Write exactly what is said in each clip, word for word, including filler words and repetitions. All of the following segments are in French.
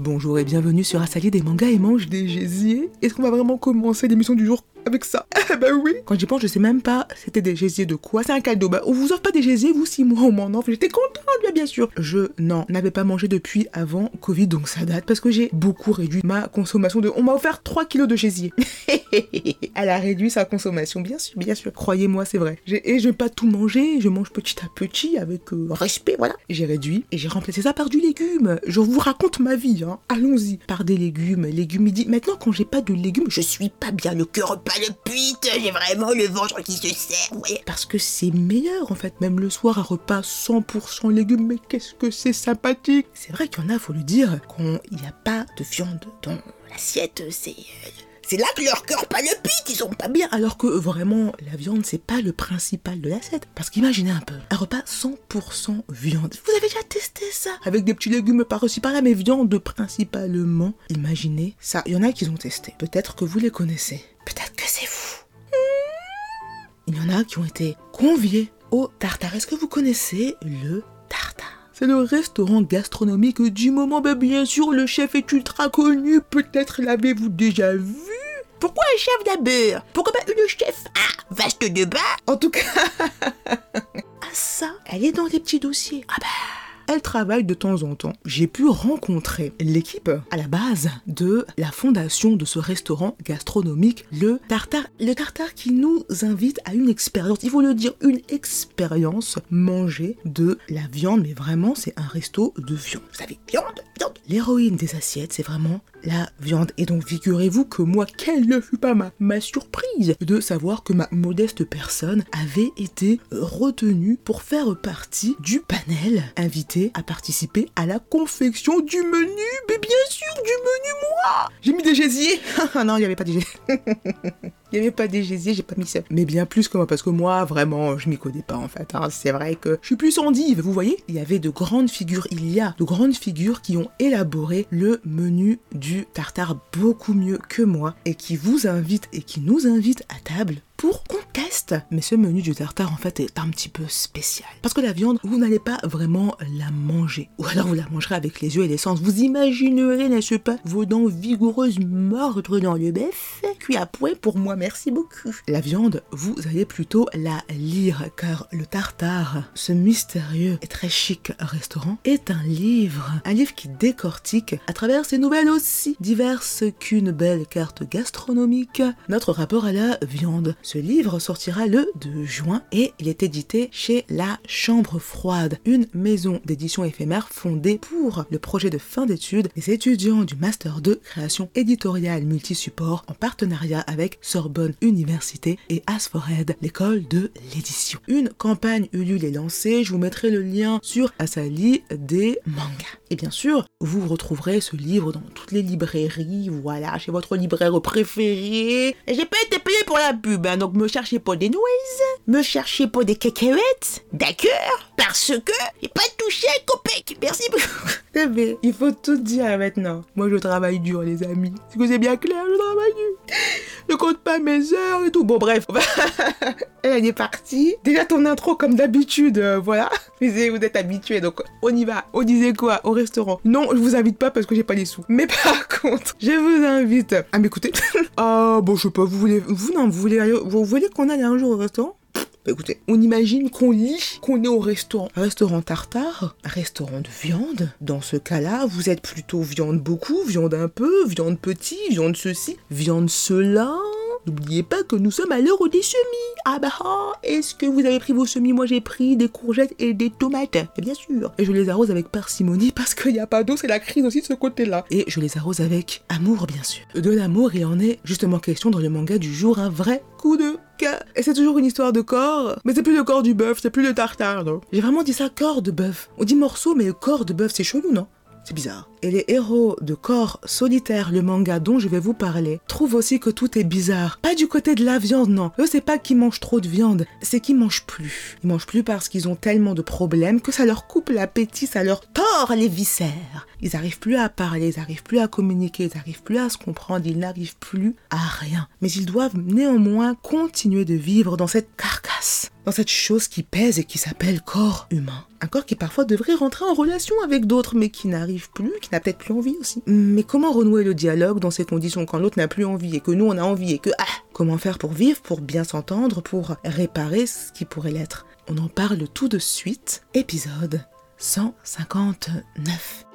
Bonjour et bienvenue sur Asali des mangas et mange des gésiers. Est-ce qu'on va vraiment commencer l'émission du jour avec ça? Bah oui. Quand j'y pense, je sais même pas c'était des gésiers de quoi. C'est un cadeau. Bah on vous offre pas des gésiers, vous, si moi on m'en offre. J'étais contente, bien, bien sûr. Je n'en avais pas mangé depuis avant Covid, donc ça date parce que j'ai beaucoup réduit ma consommation de... On m'a offert trois kilos de gésiers. Elle a réduit sa consommation, bien sûr, bien sûr. Croyez-moi, c'est vrai. J'ai... Et je vais pas tout manger, je mange petit à petit avec euh, respect, voilà. J'ai réduit et j'ai remplacé ça par du légume. Je vous raconte ma vie, hein. Allons-y. Par des légumes, légumes midi. Maintenant, quand j'ai pas de légumes, je suis pas bien, le cœur pas le pute, j'ai vraiment le ventre qui se serre, vous voyez. Parce que c'est meilleur, en fait, même le soir, un repas cent pour cent légumes, mais qu'est-ce que c'est sympathique. C'est vrai qu'il y en a, faut le dire, quand il n'y a pas de viande dans l'assiette, c'est... C'est là que leur cœur palpite, ils sont pas bien. Alors que vraiment, la viande, c'est pas le principal de l'assiette. Parce qu'imaginez un peu, un repas cent pour cent viande. Vous avez déjà testé ça? Avec des petits légumes par-ci par-là, mais viande principalement. Imaginez ça. Il y en a qui ont testé. Peut-être que vous les connaissez. Peut-être que c'est vous. Il y en a qui ont été conviés au tartare. Est-ce que vous connaissez le tartare? C'est le restaurant gastronomique du moment. Ben bien sûr, le chef est ultra connu. Peut-être l'avez-vous déjà vu. Pourquoi un chef d'abord? Pourquoi pas une chef? Ah, vaste débat. En tout cas, ah ça, elle est dans des petits dossiers. Ah bah... Elle travaille de temps en temps. J'ai pu rencontrer l'équipe à la base de la fondation de ce restaurant gastronomique, le Tartare. Le Tartare qui nous invite à une expérience, il faut le dire, une expérience, manger de la viande, mais vraiment c'est un resto de viande. Vous savez, viande, viande. L'héroïne des assiettes, c'est vraiment la viande. Et donc figurez-vous que moi, quelle ne fut pas ma, ma surprise de savoir que ma modeste personne avait été retenue pour faire partie du panel invité à participer à la confection du menu. Mais bien sûr, du menu, moi. J'ai mis des gésiers. Non, il n'y avait pas des gésiers. Il n'y avait pas des gésiers, j'ai pas mis ça. Mais bien plus que moi, parce que moi, vraiment, je m'y connais pas en fait. Hein. C'est vrai que je suis plus endive, vous voyez. Il y avait de grandes figures, il y a de grandes figures qui ont élaboré le menu du tartare beaucoup mieux que moi et qui vous invitent et qui nous invitent à table pour qu'on teste. Mais ce menu du tartare, en fait, est un petit peu spécial. Parce que la viande, vous n'allez pas vraiment la manger. Ou alors vous la mangerez avec les yeux et les sens. Vous imaginerez, n'est-ce pas, vos dents vigoureuses mordre dans le bœuf, cuit à point pour moi, merci beaucoup. La viande, vous allez plutôt la lire, car le tartare, ce mystérieux et très chic restaurant, est un livre. Un livre qui décortique, à travers ses nouvelles aussi diverses qu'une belle carte gastronomique, notre rapport à la viande. Ce livre sortira le deux juin et il est édité chez La Chambre Froide, une maison d'édition éphémère fondée pour le projet de fin d'études des étudiants du Master de création éditoriale multisupport en partenariat avec Sorbonne Université et Asfored, l'école de l'édition. Une campagne Ulule est lancée, je vous mettrai le lien sur Asali des mangas. Et bien sûr, vous retrouverez ce livre dans toutes les librairies, voilà, chez votre libraire préféré. Et j'ai pas été payé pour la pub, hein, donc me cherchez pas des noises, me cherchez pas des cacahuètes, d'accord? Parce que j'ai pas touché un copec, merci beaucoup. Mais il faut tout dire maintenant. Moi je travaille dur, les amis. Est-ce que c'est bien clair, je travaille dur. Je compte pas mes heures et tout. Bon bref, elle est partie. Déjà ton intro comme d'habitude, euh, voilà. Vous êtes habitués, donc on y va. On disait quoi au restaurant? Non, je vous invite pas parce que j'ai pas les sous. Mais par contre, je vous invite à m'écouter. Ah bon, je sais pas, vous voulez, vous non, vous voulez, vous voulez qu'on aille un jour au restaurant? Bah écoutez, on imagine qu'on lit qu'on est au restaurant. Un restaurant tartare, un restaurant de viande. Dans ce cas-là, vous êtes plutôt viande beaucoup, viande un peu, viande petit, viande ceci, viande cela. N'oubliez pas que nous sommes à l'heure des semis. Ah bah ah, est-ce que vous avez pris vos semis? Moi j'ai pris des courgettes et des tomates. Et bien sûr. Et je les arrose avec parcimonie parce qu'il n'y a pas d'eau, c'est la crise aussi de ce côté-là. Et je les arrose avec amour bien sûr. De l'amour, il en est justement question dans le manga du jour, un vrai coup de cœur. Et c'est toujours une histoire de corps, mais c'est plus le corps du bœuf, c'est plus le tartare, non? J'ai vraiment dit ça, corps de bœuf. On dit morceau, mais le corps de bœuf, c'est chelou, non? C'est bizarre. Et les héros de Corps Solitaire, le manga dont je vais vous parler, trouvent aussi que tout est bizarre. Pas du côté de la viande, non. Eux, c'est pas qu'ils mangent trop de viande, c'est qu'ils mangent plus. Ils mangent plus parce qu'ils ont tellement de problèmes que ça leur coupe l'appétit, ça leur tord corps, les viscères. Ils n'arrivent plus à parler, ils n'arrivent plus à communiquer, ils n'arrivent plus à se comprendre, ils n'arrivent plus à rien. Mais ils doivent néanmoins continuer de vivre dans cette carcasse, dans cette chose qui pèse et qui s'appelle corps humain. Un corps qui parfois devrait rentrer en relation avec d'autres, mais qui n'arrive plus, qui n'a peut-être plus envie aussi. Mais comment renouer le dialogue dans ces conditions quand l'autre n'a plus envie et que nous on a envie et que... Ah, comment faire pour vivre, pour bien s'entendre, pour réparer ce qui pourrait l'être? On en parle tout de suite, épisode cent cinquante-neuf.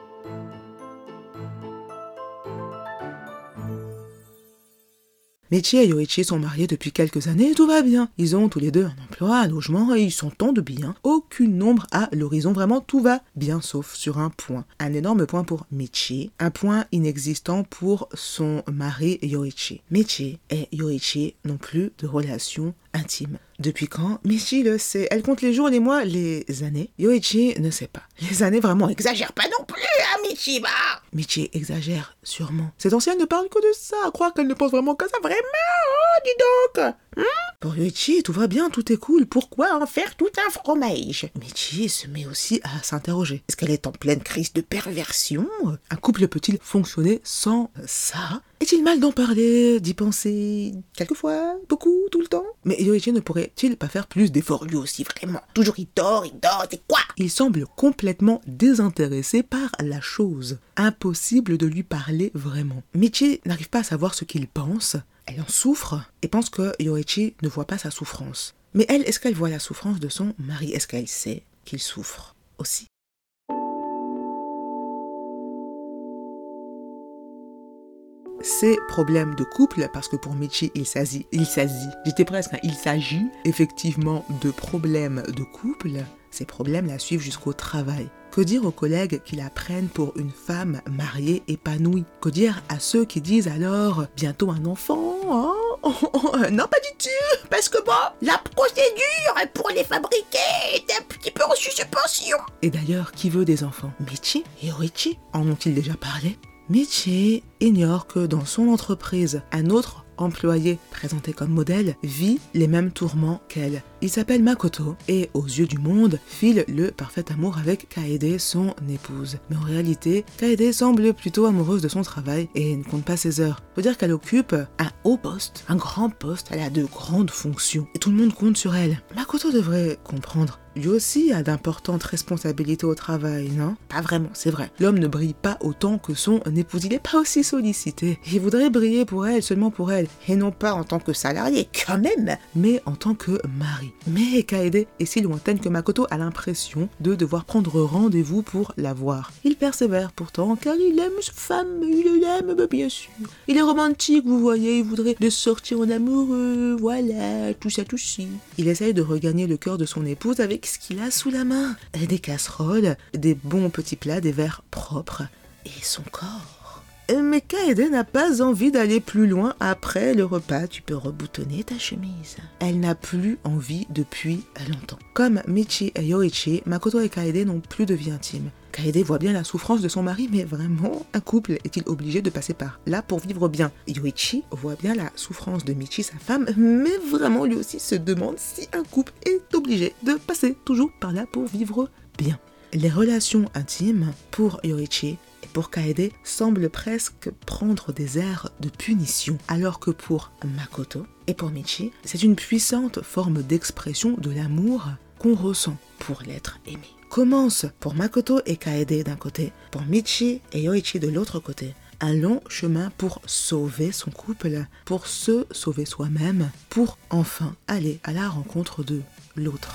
Michi et Yoichi sont mariés depuis quelques années et tout va bien. Ils ont tous les deux un emploi, un logement et ils s'entendent bien. Aucune ombre à l'horizon, vraiment tout va bien sauf sur un point. Un énorme point pour Michi, un point inexistant pour son mari Yoichi. Michi et Yoichi n'ont plus de relation intime. Depuis quand? Michi le sait. Elle compte les jours, les mois, les années. Yoichi ne sait pas. Les années vraiment exagèrent pas non plus, hein, Michi, bah! Michi exagère sûrement. Cette ancienne ne parle que de ça, à croire qu'elle ne pense vraiment qu'à ça. Vraiment? Oh, dis donc! Hein? Pour Yoichi, tout va bien, tout est cool. Pourquoi en faire tout un fromage? Michi se met aussi à s'interroger. Est-ce qu'elle est en pleine crise de perversion? Un couple peut-il fonctionner sans ça? Est-il mal d'en parler, d'y penser quelquefois, beaucoup, tout le temps? Mais Yoichi ne pourrait-il pas faire plus d'efforts lui aussi, vraiment? Toujours il dort, il dort, c'est quoi? Il semble complètement désintéressé par la chose. Impossible de lui parler vraiment. Michi n'arrive pas à savoir ce qu'il pense. Elle en souffre et pense que Yoichi ne voit pas sa souffrance. Mais elle, est-ce qu'elle voit la souffrance de son mari? Est-ce qu'elle sait qu'il souffre aussi? Ces problèmes de couple, parce que pour Michi, il s'agit, il s'agit, j'étais presque, hein, il s'agit effectivement de problèmes de couple, ces problèmes la suivent jusqu'au travail. Que dire aux collègues qui la prennent pour une femme mariée épanouie? Que dire à ceux qui disent alors bientôt un enfant? Hein? Oh, oh, oh, non, pas du tout, parce que bon, la procédure pour les fabriquer est un petit peu en suspension. Et d'ailleurs, qui veut des enfants? Michi et Yoichi en ont-ils déjà parlé? Michi ignore que dans son entreprise, un autre employé présenté comme modèle vit les mêmes tourments qu'elle. Il s'appelle Makoto et aux yeux du monde file le parfait amour avec Kaede, son épouse. Mais en réalité, Kaede semble plutôt amoureuse de son travail et ne compte pas ses heures. Faut dire qu'elle occupe un haut poste, un grand poste, elle a de grandes fonctions et tout le monde compte sur elle. Makoto devrait comprendre. Lui aussi a d'importantes responsabilités au travail, non? Pas vraiment, c'est vrai. L'homme ne brille pas autant que son épouse, il n'est pas aussi sollicité. Il voudrait briller pour elle, seulement pour elle, et non pas en tant que salarié, quand même, mais en tant que mari. Mais Kaede est si lointaine que Makoto a l'impression de devoir prendre rendez-vous pour la voir. Il persévère pourtant, car il aime sa femme, il l'aime bien sûr. Il est romantique, vous voyez, il voudrait de sortir en amoureux, voilà, tout ça, tout ci. Il essaye de regagner le cœur de son épouse avec ce qu'il a sous la main. Des casseroles, des bons petits plats, des verres propres et son corps. Mais Kaede n'a pas envie d'aller plus loin après le repas. Tu peux reboutonner ta chemise. Elle n'a plus envie depuis longtemps. Comme Michi et Yoichi, Makoto et Kaede n'ont plus de vie intime. Kaede voit bien la souffrance de son mari, mais vraiment, un couple est-il obligé de passer par là pour vivre bien? Yoichi voit bien la souffrance de Michi, sa femme, mais vraiment lui aussi se demande si un couple est obligé de passer toujours par là pour vivre bien. Les relations intimes pour Yoichi et pour Kaede semblent presque prendre des airs de punition, alors que pour Makoto et pour Michi, c'est une puissante forme d'expression de l'amour qu'on ressent pour l'être aimé. Commence pour Makoto et Kaede d'un côté, pour Michi et Yoichi de l'autre côté, un long chemin pour sauver son couple, pour se sauver soi-même, pour enfin aller à la rencontre de l'autre.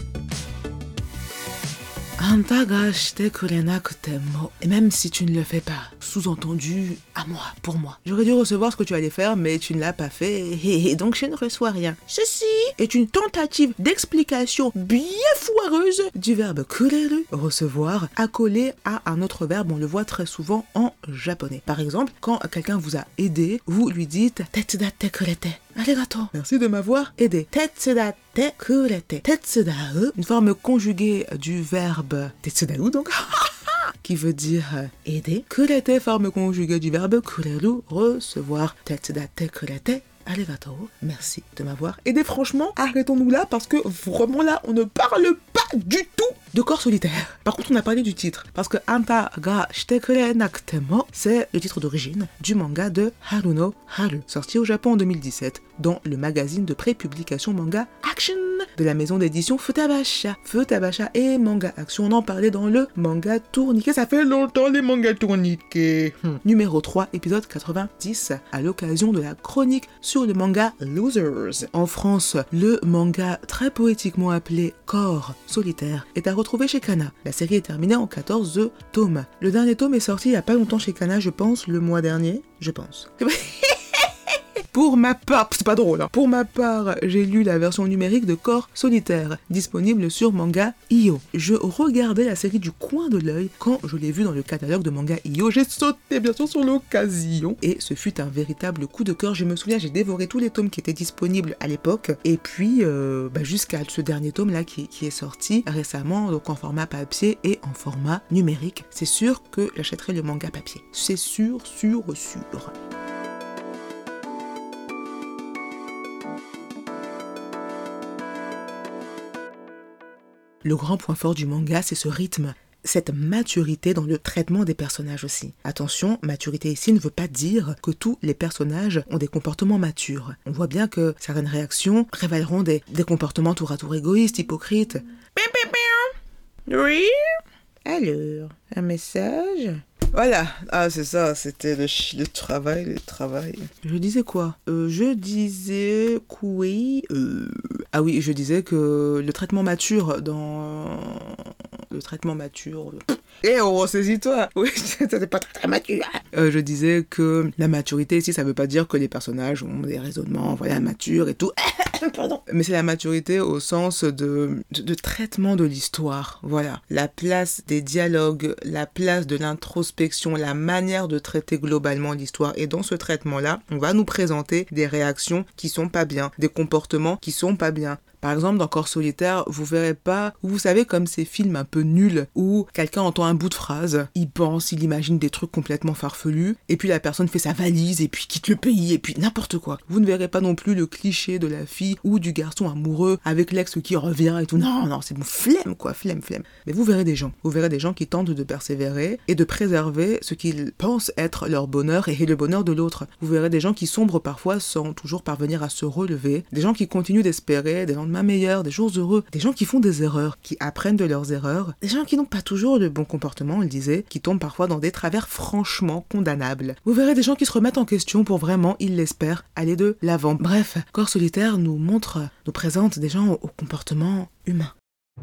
Et même si tu ne le fais pas, sous-entendu à moi, pour moi. J'aurais dû recevoir ce que tu allais faire, mais tu ne l'as pas fait, et donc je ne reçois rien. Ceci est une tentative d'explication bien foireuse du verbe kureru, recevoir, accolé à un autre verbe, on le voit très souvent en japonais. Par exemple, quand quelqu'un vous a aidé, vous lui dites tetsudatte kurete. Arigato. Merci de m'avoir aidé. Tetsudatte kurete. Tetsudau, une forme conjuguée du verbe tetsudau donc, qui veut dire aider. Kurete, forme conjuguée du verbe kureru, recevoir. Tetsudatte kurete. Arigato, merci de m'avoir aidé. Franchement, arrêtons-nous là parce que vraiment là, on ne parle pas du tout de corps solitaire. Par contre, on a parlé du titre parce que Anta ga shitekure nakute mo, c'est le titre d'origine du manga de Haruno Haru, sorti au Japon en deux mille dix-sept dans le magazine de pré-publication manga Action de la maison d'édition Futabasha. Futabasha et manga action, on en parlait dans le manga tourniquet, ça fait longtemps les mangas tourniquets. Hmm. Numéro trois, épisode quatre-vingt-dix, à l'occasion de la chronique sur le manga Losers. En France, le manga très poétiquement appelé Corps solitaire est à retrouver chez Kana. La série est terminée en quatorze tomes. Le dernier tome est sorti il y a pas longtemps chez Kana, je pense, le mois dernier, je pense. Pour ma part, c'est pas drôle, hein. Pour ma part, j'ai lu la version numérique de Corps solitaire, disponible sur Manga point i o. Je regardais la série du coin de l'œil quand je l'ai vue dans le catalogue de Manga point i o. J'ai sauté bien sûr sur l'occasion et ce fut un véritable coup de cœur. Je me souviens, j'ai dévoré tous les tomes qui étaient disponibles à l'époque et puis euh, bah, jusqu'à ce dernier tome là qui, qui est sorti récemment, donc en format papier et en format numérique. C'est sûr que j'achèterai le manga papier. C'est sûr, sûr, sûr. Le grand point fort du manga, c'est ce rythme, cette maturité dans le traitement des personnages aussi. Attention, maturité ici ne veut pas dire que tous les personnages ont des comportements matures. On voit bien que certaines réactions révéleront des, des comportements tour à tour égoïstes, hypocrites. Oui? Alors, un message? Voilà, ah c'est ça, c'était le, le travail, le travail. Je disais quoi euh, Je disais que oui... Euh... Ah oui, je disais que le traitement mature dans... Le traitement mature... Eh oh, saisis-toi. Oui, c'était pas très, très mature. Euh, je disais que la maturité ici, ça veut pas dire que les personnages ont des raisonnements, voilà, matures et tout. Pardon. Mais c'est la maturité au sens de, de, de traitement de l'histoire. Voilà. La place des dialogues, la place de l'introspection, la manière de traiter globalement l'histoire. Et dans ce traitement-là, on va nous présenter des réactions qui sont pas bien, des comportements qui sont pas bien. Par exemple, dans Corps solitaire, vous verrez pas, vous savez, comme ces films un peu nuls, où quelqu'un entend un bout de phrase, il pense, il imagine des trucs complètement farfelus, et puis la personne fait sa valise, et puis quitte le pays, et puis n'importe quoi. Vous ne verrez pas non plus le cliché de la fille ou du garçon amoureux avec l'ex qui revient et tout. Non, non, c'est bon, flemme quoi, flemme, flemme. Mais vous verrez des gens, vous verrez des gens qui tentent de persévérer et de préserver ce qu'ils pensent être leur bonheur et le bonheur de l'autre. Vous verrez des gens qui sombrent parfois sans toujours parvenir à se relever, des gens qui continuent d'espérer, des lendemains meilleurs, des jours heureux, des gens qui font des erreurs, qui apprennent de leurs erreurs, des gens qui n'ont pas toujours de bons comportements, on le disait, qui tombent parfois dans des travers franchement condamnables. Vous verrez des gens qui se remettent en question pour vraiment, ils l'espèrent, aller de l'avant. Bref, Corps solitaire nous montre, nous présente des gens au, au comportement humain.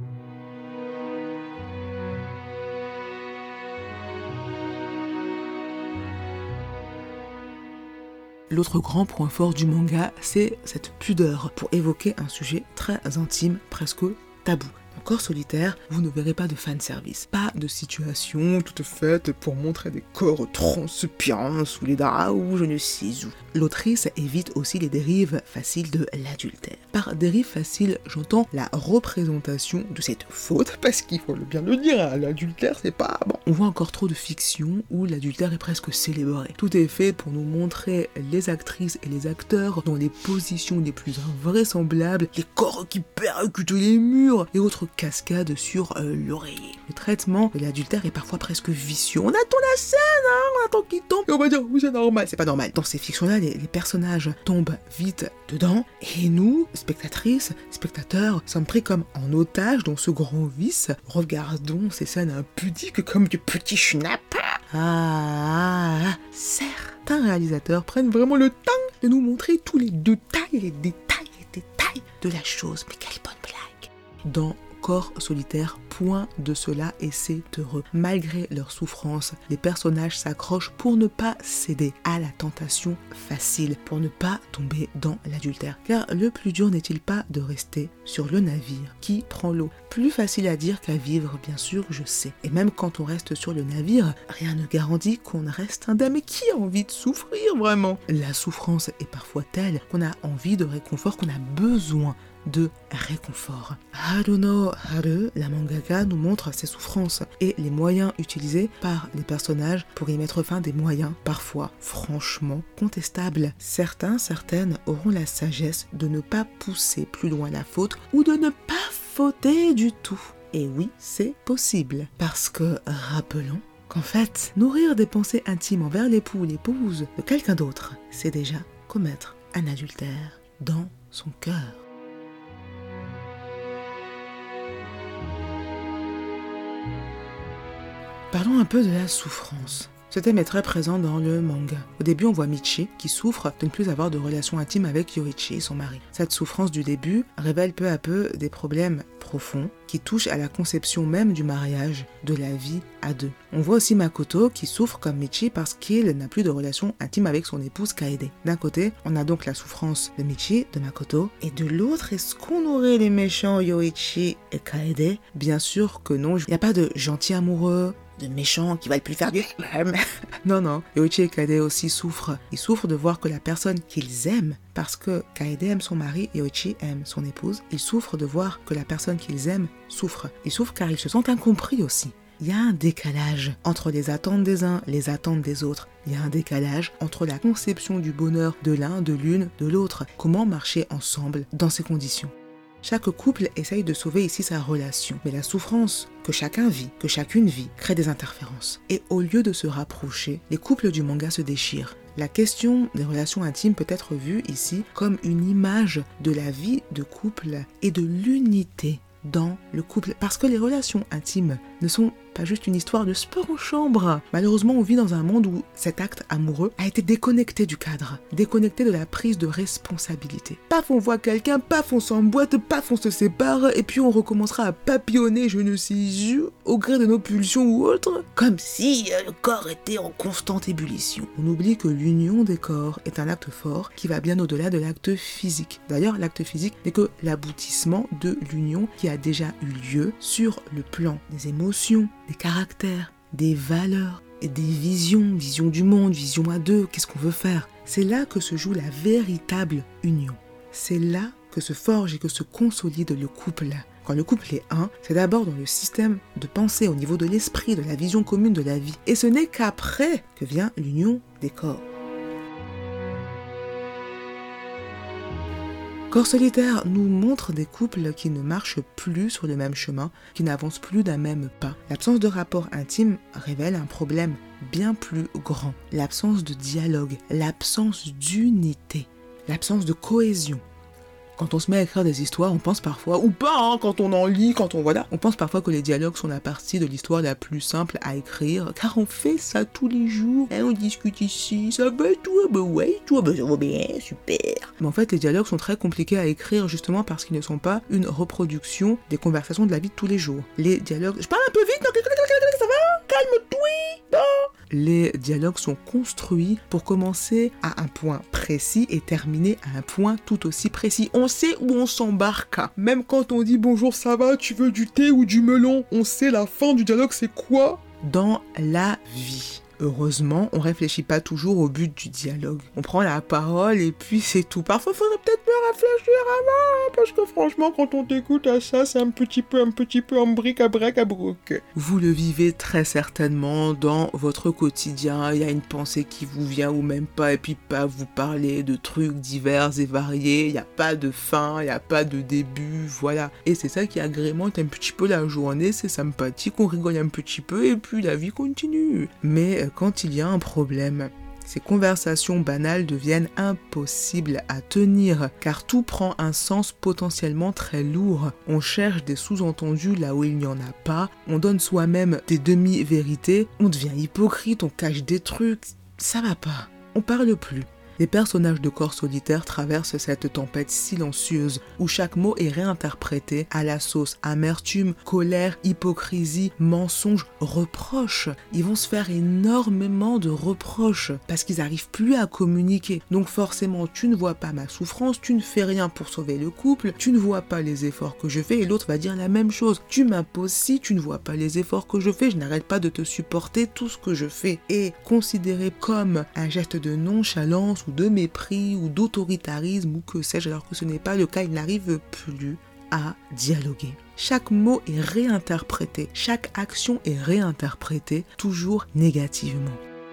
L'autre grand point fort du manga, c'est cette pudeur pour évoquer un sujet très intime, presque tabou. Dans Corps solitaire, vous ne verrez pas de fanservice, pas de situation toute faite pour montrer des corps transpirants sous les draps ou je ne sais où. L'autrice évite aussi les dérives faciles de l'adultère. Par dérive facile, j'entends la représentation de cette faute, parce qu'il faut bien le dire, hein, l'adultère c'est pas bon. On voit encore trop de fiction où l'adultère est presque célébré. Tout est fait pour nous montrer les actrices et les acteurs dans les positions les plus invraisemblables, les corps qui percutent les murs et autres cascades sur euh, l'oreiller. Le traitement de l'adultère est parfois presque vicieux. On attend la scène, hein, on attend qu'il tombe et on va dire oui c'est normal. C'est pas normal. Dans ces fictions-là, les, les personnages tombent vite dedans et nous, spectatrices, spectateurs, sommes pris comme en otage dans ce grand vice. Regardons ces scènes impudiques comme du petit schnapp. Ah, certains réalisateurs prennent vraiment le temps de nous montrer tous les détails, les détails, les détails de la chose. Mais quelle bonne blague! Dans Corps solitaire, point de cela et c'est heureux. Malgré leur souffrance, les personnages s'accrochent pour ne pas céder à la tentation facile, pour ne pas tomber dans l'adultère. Car le plus dur n'est-il pas de rester sur le navire qui prend l'eau? Plus facile à dire qu'à vivre, bien sûr, je sais. Et même quand on reste sur le navire, rien ne garantit qu'on reste indemne. Mais qui a envie de souffrir vraiment? La souffrance est parfois telle qu'on a envie de réconfort, qu'on a besoin de réconfort. Haruno Haru, la manga mangaka nous montre ses souffrances et les moyens utilisés par les personnages pour y mettre fin, des moyens parfois franchement contestables. Certains, certaines auront la sagesse de ne pas pousser plus loin la faute ou de ne pas fauter du tout. Et oui, c'est possible. Parce que, rappelons, qu'en fait, nourrir des pensées intimes envers l'époux ou l'épouse de quelqu'un d'autre, c'est déjà commettre un adultère dans son cœur. Parlons un peu de la souffrance. Ce thème est très présent dans le manga. Au début, on voit Michi qui souffre de ne plus avoir de relation intime avec Yoichi, son mari. Cette souffrance du début révèle peu à peu des problèmes profonds qui touchent à la conception même du mariage, de la vie à deux. On voit aussi Makoto qui souffre comme Michi parce qu'il n'a plus de relation intime avec son épouse Kaede. D'un côté, on a donc la souffrance de Michi, de Makoto, et de l'autre, est-ce qu'on aurait les méchants Yoichi et Kaede? Bien sûr que non, il n'y a pas de gentil amoureux, de méchants qui veulent plus faire du même. Non, non. Yoichi et Kaede aussi souffrent. Ils souffrent de voir que la personne qu'ils aiment, parce que Kaede aime son mari, Yoichi aime son épouse, ils souffrent de voir que la personne qu'ils aiment souffre. Ils souffrent car ils se sentent incompris aussi. Il y a un décalage entre les attentes des uns, les attentes des autres. Il y a un décalage entre la conception du bonheur de l'un, de l'une, de l'autre. Comment marcher ensemble dans ces conditions? Chaque couple essaye de sauver ici sa relation, mais la souffrance que chacun vit, que chacune vit, crée des interférences. Et au lieu de se rapprocher, les couples du manga se déchirent. La question des relations intimes peut être vue ici comme une image de la vie de couple et de l'unité dans le couple. Parce que les relations intimes ne sont pas juste une histoire de sport en chambre. Malheureusement, on vit dans un monde où cet acte amoureux a été déconnecté du cadre, déconnecté de la prise de responsabilité. Paf, on voit quelqu'un, paf, on s'emboîte, paf, on se sépare, et puis on recommencera à papillonner, je ne sais où, au gré de nos pulsions ou autres, comme si euh, le corps était en constante ébullition. On oublie que l'union des corps est un acte fort qui va bien au-delà de l'acte physique. D'ailleurs, l'acte physique n'est que l'aboutissement de l'union qui a déjà eu lieu sur le plan des émotions, des caractères, des valeurs et des visions, vision du monde, vision à deux, qu'est-ce qu'on veut faire. C'est là que se joue la véritable union. C'est là que se forge et que se consolide le couple. Quand le couple est un, c'est d'abord dans le système de pensée, au niveau de l'esprit, de la vision commune de la vie. Et ce n'est qu'après que vient l'union des corps. Corps solitaire nous montre des couples qui ne marchent plus sur le même chemin, qui n'avancent plus d'un même pas. L'absence de rapport intime révèle un problème bien plus grand. L'absence de dialogue, l'absence d'unité, l'absence de cohésion. Quand on se met à écrire des histoires, on pense parfois, ou pas, hein, quand on en lit, quand on voilà, on pense parfois que les dialogues sont la partie de l'histoire la plus simple à écrire, car on fait ça tous les jours. Hein, on discute ici, ça va toi, bah ouais, toi, bah ça va bien, super. Mais en fait, les dialogues sont très compliqués à écrire justement parce qu'ils ne sont pas une reproduction des conversations de la vie de tous les jours. Les dialogues, je parle un peu vite, ça va? Calme-toi, non? Les dialogues sont construits pour commencer à un point précis et terminer à un point tout aussi précis. On sait où on s'embarque. Même quand on dit bonjour, ça va, tu veux du thé ou du melon, on sait la fin du dialogue, c'est quoi? Dans la vie. Heureusement, on réfléchit pas toujours au but du dialogue. On prend la parole et puis c'est tout. Parfois, il faudrait peut-être mieux réfléchir avant, parce que franchement, quand on t'écoute à ça, c'est un petit peu, un petit peu en bric à brac à broc. Vous le vivez très certainement dans votre quotidien. Il y a une pensée qui vous vient ou même pas, et puis pas vous parler de trucs divers et variés. Il n'y a pas de fin, il n'y a pas de début, voilà. Et c'est ça qui agrémente un petit peu la journée. C'est sympathique, on rigole un petit peu et puis la vie continue. Mais quand il y a un problème, ces conversations banales deviennent impossibles à tenir, car tout prend un sens potentiellement très lourd. On cherche des sous-entendus là où il n'y en a pas, on donne soi-même des demi-vérités, on devient hypocrite, on cache des trucs, ça va pas, on parle plus. Les personnages de Corps solitaire traversent cette tempête silencieuse où chaque mot est réinterprété à la sauce amertume, colère, hypocrisie, mensonge, reproche. Ils vont se faire énormément de reproches parce qu'ils n'arrivent plus à communiquer. Donc forcément, tu ne vois pas ma souffrance, tu ne fais rien pour sauver le couple, tu ne vois pas les efforts que je fais et l'autre va dire la même chose. Tu m'imposes si tu ne vois pas les efforts que je fais, je n'arrête pas de te supporter tout ce que je fais. Et considéré comme un geste de nonchalance ou de mépris ou d'autoritarisme ou que sais-je, alors que ce n'est pas le cas, il n'arrive plus à dialoguer. Chaque mot est réinterprété, chaque action est réinterprétée, toujours négativement.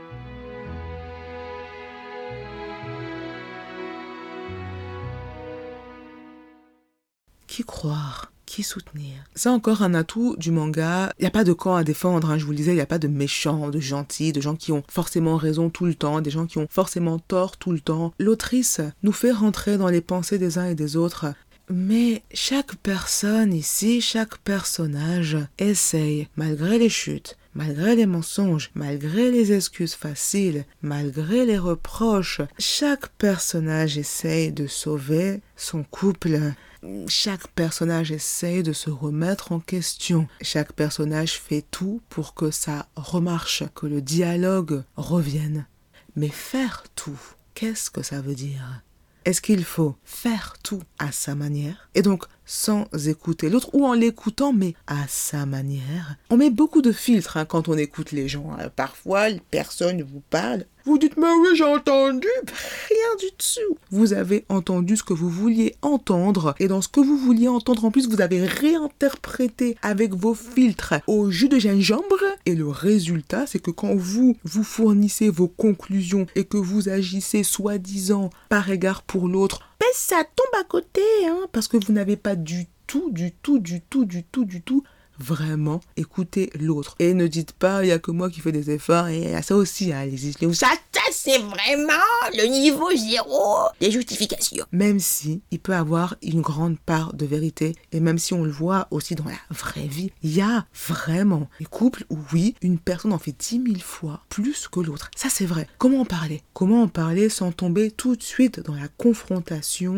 Qui croire ? Qui soutenir ? C'est encore un atout du manga. Il n'y a pas de camp à défendre, hein, je vous le disais, il n'y a pas de méchants, de gentils, de gens qui ont forcément raison tout le temps, des gens qui ont forcément tort tout le temps. L'autrice nous fait rentrer dans les pensées des uns et des autres. Mais chaque personne ici, chaque personnage essaye, malgré les chutes, malgré les mensonges, malgré les excuses faciles, malgré les reproches, chaque personnage essaye de sauver son couple. Chaque personnage essaye de se remettre en question. Chaque personnage fait tout pour que ça remarche, que le dialogue revienne. Mais faire tout, qu'est-ce que ça veut dire ? Est-ce qu'il faut faire tout à sa manière, et donc sans écouter l'autre, ou en l'écoutant, mais à sa manière? On met beaucoup de filtres hein, quand on écoute les gens. Hein. Parfois, personne ne vous parle. Vous dites, mais oui, j'ai entendu. Rien du tout. Vous avez entendu ce que vous vouliez entendre, et dans ce que vous vouliez entendre, en plus, vous avez réinterprété avec vos filtres au jus de gingembre, et le résultat, c'est que quand vous vous fournissez vos conclusions et que vous agissez soi-disant par égard pour l'autre, ben ça tombe à côté, hein, parce que vous n'avez pas du tout, du tout, du tout, du tout, du tout, vraiment écoutez l'autre. Et ne dites pas, il n'y a que moi qui fais des efforts, et ça aussi, hein, les isléos, ça, ça c'est vraiment le niveau zéro des justifications. Même si il peut avoir une grande part de vérité, et même si on le voit aussi dans la vraie vie, il y a vraiment des couples où oui, une personne en fait dix mille fois plus que l'autre. Ça c'est vrai. Comment en parler ? Comment en parler sans tomber tout de suite dans la confrontation ?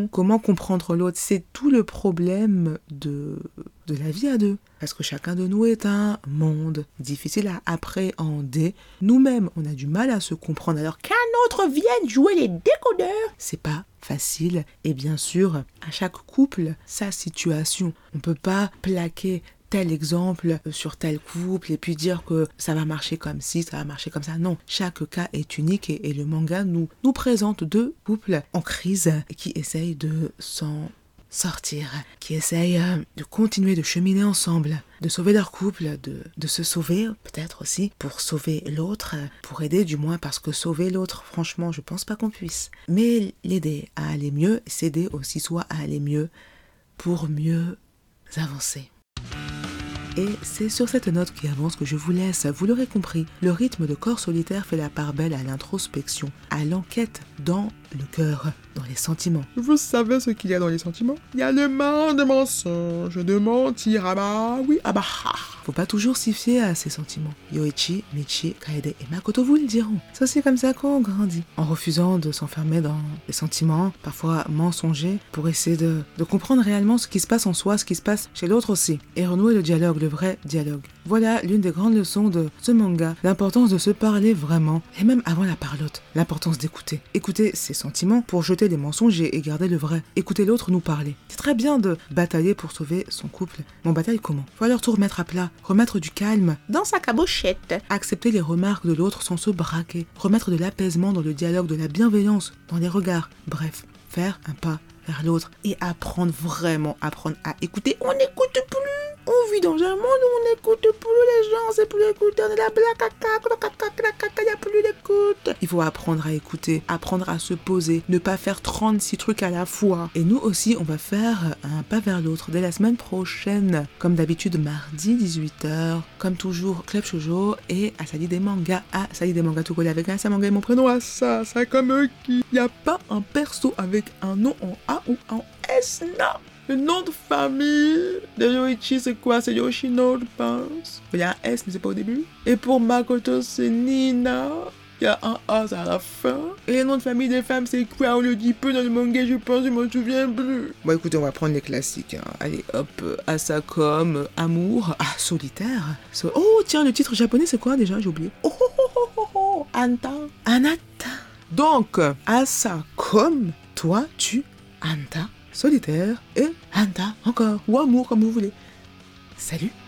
Comment comprendre l'autre ? C'est tout le problème de... de la vie à deux. Parce que chacun de nous est un monde difficile à appréhender. Nous-mêmes, on a du mal à se comprendre. Alors qu'un autre vienne jouer les décodeurs, c'est pas facile. Et bien sûr, à chaque couple, sa situation. On peut pas plaquer tel exemple sur tel couple et puis dire que ça va marcher comme ci, ça va marcher comme ça. Non, chaque cas est unique et, et le manga nous, nous présente deux couples en crise qui essayent de s'en sortir, qui essayent de continuer de cheminer ensemble, de sauver leur couple, de, de se sauver peut-être aussi pour sauver l'autre, pour aider du moins, parce que sauver l'autre, franchement, je pense pas qu'on puisse. Mais l'aider à aller mieux, s'aider aussi soi à aller mieux pour mieux avancer. Et c'est sur cette note qui avance que je vous laisse. Vous l'aurez compris, le rythme de Corps solitaire fait la part belle à l'introspection, à l'enquête dans le cœur, dans les sentiments. Vous savez ce qu'il y a dans les sentiments ? Il y a le mal de mensonge, de mentir, ah bah oui, ah bah ah. Faut pas toujours s'y fier à ses sentiments. Yoichi, Michi, Kaede et Makoto vous le diront. C'est aussi comme ça qu'on grandit, en refusant de s'enfermer dans les sentiments, parfois mensongers, pour essayer de, de comprendre réellement ce qui se passe en soi, ce qui se passe chez l'autre aussi, et renouer le dialogue, le vrai dialogue. Voilà l'une des grandes leçons de ce manga, l'importance de se parler vraiment, et même avant la parlotte, l'importance d'écouter. Écouter ses sentiments pour jeter les mensonges et garder le vrai. Écouter l'autre nous parler. C'est très bien de batailler pour sauver son couple, mais on bataille comment ? Faut alors tout remettre à plat, remettre du calme dans sa cabochette, accepter les remarques de l'autre sans se braquer, remettre de l'apaisement dans le dialogue, de la bienveillance dans les regards, bref, faire un pas vers l'autre et apprendre vraiment, apprendre à écouter. On n'écoute plus. On vit dans un monde où on n'écoute plus les gens, c'est plus écouter, on est là, il n'y a plus d'écoute. Il faut apprendre à écouter, apprendre à se poser, ne pas faire trente-six trucs à la fois. Et nous aussi, on va faire un pas vers l'autre dès la semaine prochaine. Comme d'habitude, mardi, dix-huit heures, comme toujours, Club Shoujo et Asahi des mangas. Ah, Asahi des mangas tout collé avec un Asa manga et mon prénom Asa, ça comme qui. Il n'y a pas un perso avec un nom en A ou en S, non. Le nom de famille de Yoichi, c'est quoi ? C'est Yoshino, je pense. Il y a un S, mais c'est pas au début. Et pour Makoto, c'est Nina. Il y a un A à la fin. Et le nom de famille des femmes, c'est quoi ? On le dit peu dans le manga, je pense, je me souviens plus. Bon, écoutez, on va prendre les classiques. Hein. Allez, hop, Asacom, Amour, ah, Solitaire. So- oh, tiens, le titre japonais, c'est quoi déjà ? J'ai oublié. Oh, oh, oh, oh, oh, oh, Anta. Anata. Donc, Asacom, toi, tu, Anta. Solitaire et Anta encore, ou amour comme vous voulez. Salut!